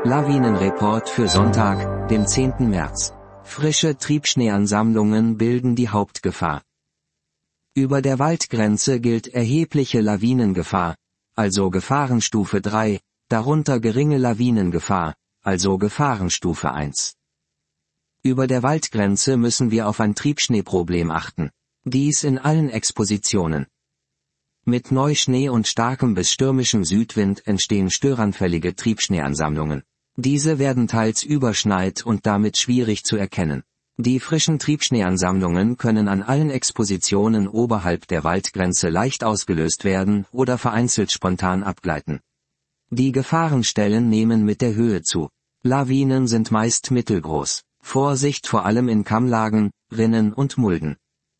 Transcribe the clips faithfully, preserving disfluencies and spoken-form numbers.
Lawinenreport für Sonntag, den zehnten März. Frische Triebschneeansammlungen bilden die Hauptgefahr. Über der Waldgrenze gilt erhebliche Lawinengefahr, also Gefahrenstufe drei, darunter geringe Lawinengefahr, also Gefahrenstufe eins. Über der Waldgrenze müssen wir auf ein Triebschneeproblem achten. Dies in allen Expositionen. Mit Neuschnee und starkem bis stürmischem Südwind entstehen störanfällige Triebschneeansammlungen. Diese werden teils überschneit und damit schwierig zu erkennen. Die frischen Triebschneeansammlungen können an allen Expositionen oberhalb der Waldgrenze leicht ausgelöst werden oder vereinzelt spontan abgleiten. Die Gefahrenstellen nehmen mit der Höhe zu. Lawinen sind meist mittelgroß. Vorsicht vor allem in Kammlagen, Rinnen und Mulden.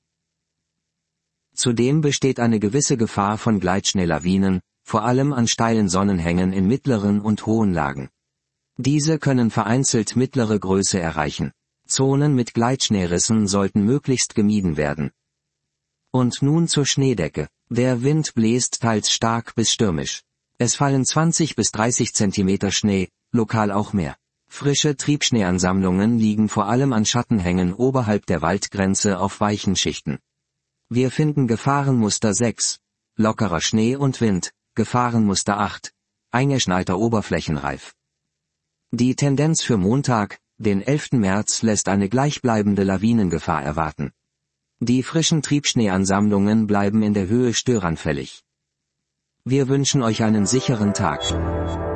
Zudem besteht eine gewisse Gefahr von Gleitschneelawinen, vor allem an steilen Sonnenhängen in mittleren und hohen Lagen. Diese können vereinzelt mittlere Größe erreichen. Zonen mit Gleitschneerissen sollten möglichst gemieden werden. Und nun zur Schneedecke. Der Wind bläst teils stark bis stürmisch. Es fallen zwanzig bis dreißig Zentimeter Schnee, lokal auch mehr. Frische Triebschneeansammlungen liegen vor allem an Schattenhängen oberhalb der Waldgrenze auf weichen Schichten. Wir finden Gefahrenmuster sechs, lockerer Schnee und Wind, Gefahrenmuster acht, eingeschneiter Oberflächenreif. Die Tendenz für Montag, den elften März, lässt eine gleichbleibende Lawinengefahr erwarten. Die frischen Triebschneeansammlungen bleiben in der Höhe störanfällig. Wir wünschen euch einen sicheren Tag.